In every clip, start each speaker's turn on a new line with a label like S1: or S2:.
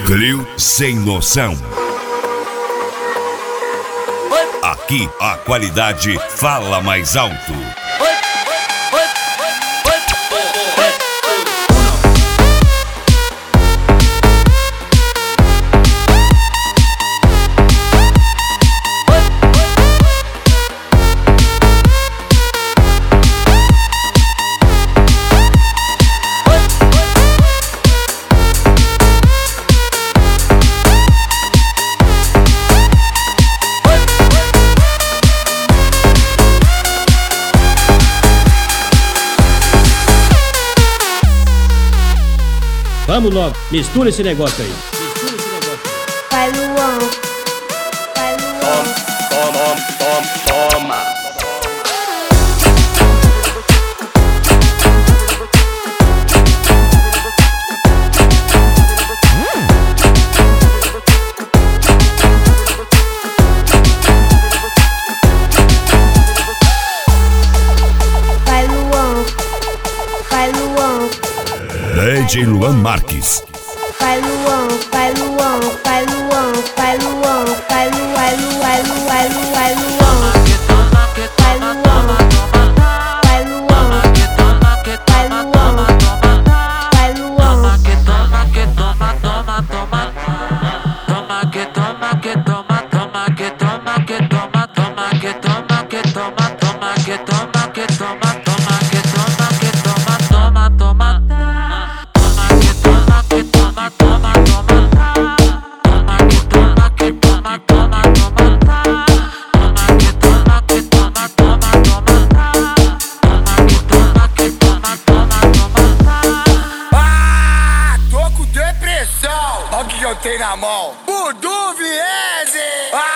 S1: Trio Sem Noção. Aqui a qualidade fala mais alto.
S2: Vamos logo, mistura esse negócio aí.
S3: Vai, Luan. Vai, Luan.
S4: Toma.
S3: Vai, Luan. Vai, Luan.
S1: DJ Luan Marques.
S3: Vai, Luan. Vai, Luan. Vai, Luan. Vai, Luan. Vai, Luan. Vai, Luan. Vai, Luan. Vai, Luan. Vai, Luan. Vai, Luan. Vai, Luan.
S5: Que eu tenho na mão, Budu Viese.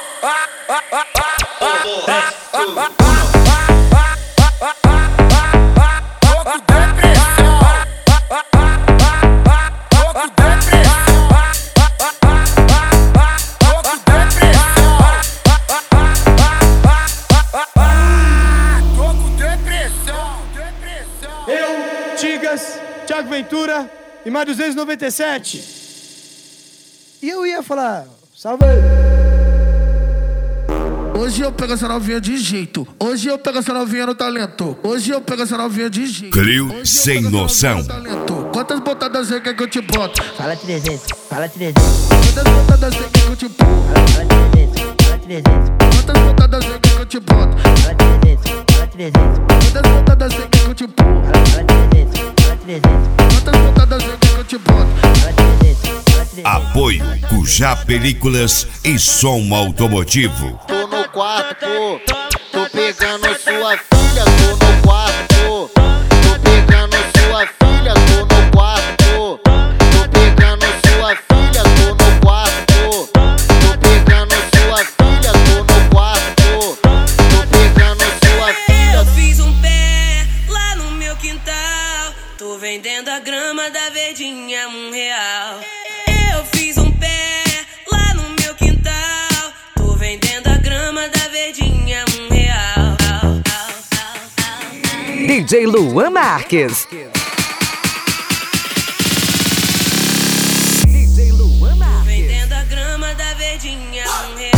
S6: Eu, Tigas, Thiago Ventura e mais 297. E eu ia falar, salve aí.
S7: Hoje eu pego essa novinha de jeito. Hoje eu pego essa novinha no talento. Hoje eu pego essa novinha de jeito.
S1: Trio Sem Noção.
S7: Quantas botadas você quer que eu te boto?
S8: Fala 300, fala 300.
S7: Quantas botadas você quer que eu te boto?
S8: Fala 300, fala 300.
S7: Quantas botadas você quer que eu te boto?
S8: Fala 300, fala 300.
S7: Quantas botadas você quer que eu te boto?
S8: Fala 300, fala 300.
S7: Quantas botadas você quer que eu te boto?
S8: Fala 300, fala 300.
S1: Apoio Cujá Películas e Som Automotivo.
S9: Tô no quarto, tô pegando sua filha, tô no quarto. Tô pegando sua filha, tô no quarto. Tô pegando sua filha, tô no quarto. Tô pegando sua filha, tô no quarto. Tô pegando sua filha.
S10: Eu fiz um pé lá no meu quintal. Tô vendendo a grama da verdinha R$1. Eu fiz um pé lá no meu quintal. Tô vendendo a grama da verdinha R$1.
S11: DJ Luan Marques. DJ Luan Marques.
S10: Vendendo a grama da verdinha R$1.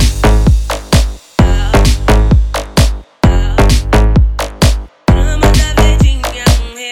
S10: Grama da verdinha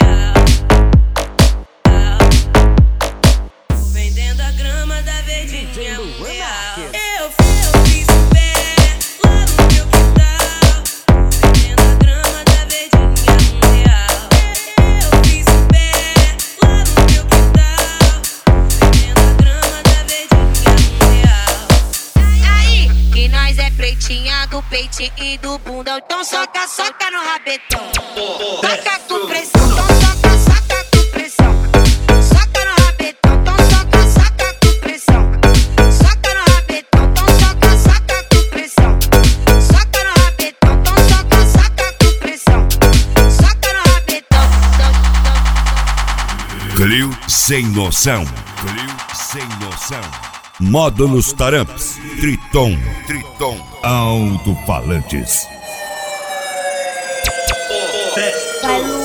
S10: R$1. Vendendo a grama da verdinha R$1. Eu fiz um pé lá no meu quintal. Vendendo a grama da verdinha R$1. Eu fiz um pé lá no meu quintal. Vendendo a grama da verdinha R$1.
S12: Aí, que nós é pretinha do peitinho e do bundão. Então soca, soca no rabetão. Taca com pressão, então soca, soca com pressão. Soca no rabetão, então soca, soca com pressão. Soca no rabetão, então soca, soca com pressão. Soca no rabetão, então soca, soca com pressão. Soca no rabetão.
S1: Trio Sem Noção. Trio Sem Noção. Módulos Taramps. Triton. Alto-falantes.
S3: Vai, Luan.